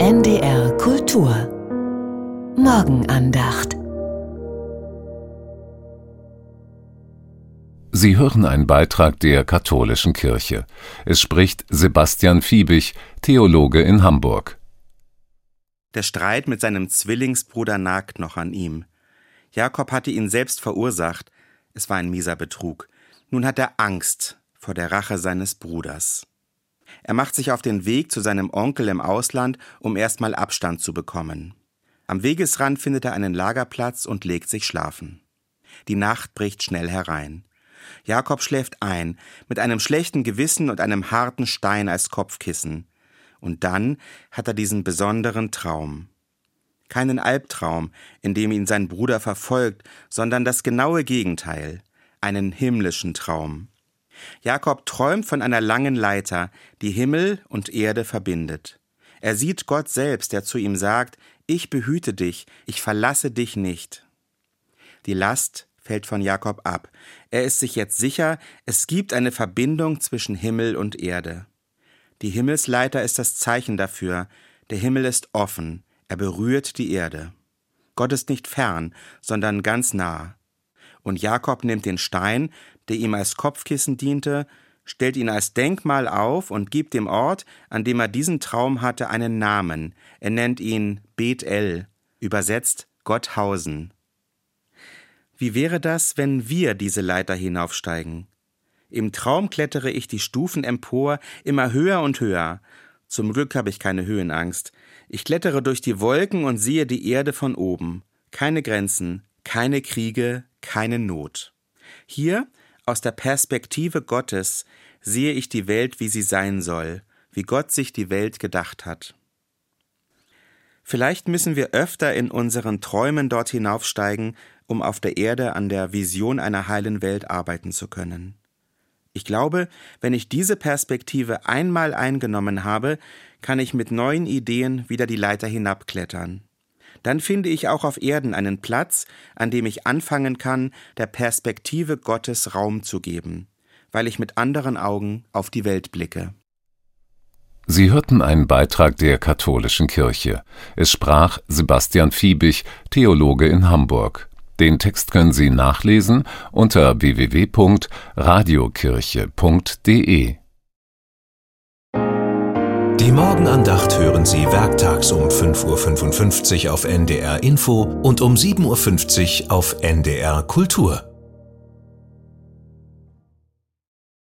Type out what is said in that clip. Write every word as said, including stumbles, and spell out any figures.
N D R Kultur Morgenandacht. Sie hören einen Beitrag der Katholischen Kirche. Es spricht Sebastian Fiebig, Theologe in Hamburg. Der Streit mit seinem Zwillingsbruder nagt noch an ihm. Jakob hatte ihn selbst verursacht. Es war ein mieser Betrug. Nun hat er Angst vor der Rache seines Bruders. Er macht sich auf den Weg zu seinem Onkel im Ausland, um erstmal Abstand zu bekommen. Am Wegesrand findet er einen Lagerplatz und legt sich schlafen. Die Nacht bricht schnell herein. Jakob schläft ein, mit einem schlechten Gewissen und einem harten Stein als Kopfkissen. Und dann hat er diesen besonderen Traum. Keinen Albtraum, in dem ihn sein Bruder verfolgt, sondern das genaue Gegenteil, einen himmlischen Traum. Jakob träumt von einer langen Leiter, die Himmel und Erde verbindet. Er sieht Gott selbst, der zu ihm sagt: Ich behüte dich, ich verlasse dich nicht. Die Last fällt von Jakob ab. Er ist sich jetzt sicher, es gibt eine Verbindung zwischen Himmel und Erde. Die Himmelsleiter ist das Zeichen dafür. Der Himmel ist offen, er berührt die Erde. Gott ist nicht fern, sondern ganz nah. Und Jakob nimmt den Stein, der ihm als Kopfkissen diente, stellt ihn als Denkmal auf und gibt dem Ort, an dem er diesen Traum hatte, einen Namen. Er nennt ihn Beth-El, übersetzt Gotthausen. Wie wäre das, wenn wir diese Leiter hinaufsteigen? Im Traum klettere ich die Stufen empor, immer höher und höher. Zum Glück habe ich keine Höhenangst. Ich klettere durch die Wolken und sehe die Erde von oben. Keine Grenzen, keine Kriege, keine Not. Hier, aus der Perspektive Gottes, sehe ich die Welt, wie sie sein soll, wie Gott sich die Welt gedacht hat. Vielleicht müssen wir öfter in unseren Träumen dort hinaufsteigen, um auf der Erde an der Vision einer heilen Welt arbeiten zu können. Ich glaube, wenn ich diese Perspektive einmal eingenommen habe, kann ich mit neuen Ideen wieder die Leiter hinabklettern. Dann finde ich auch auf Erden einen Platz, an dem ich anfangen kann, der Perspektive Gottes Raum zu geben, weil ich mit anderen Augen auf die Welt blicke. Sie hörten einen Beitrag der Katholischen Kirche. Es sprach Sebastian Fiebig, Theologe in Hamburg. Den Text können Sie nachlesen unter w w w punkt radiokirche punkt d e. Die Morgenandacht hören Sie werktags um fünf Uhr fünfundfünfzig auf N D R Info und um sieben Uhr fünfzig auf N D R Kultur.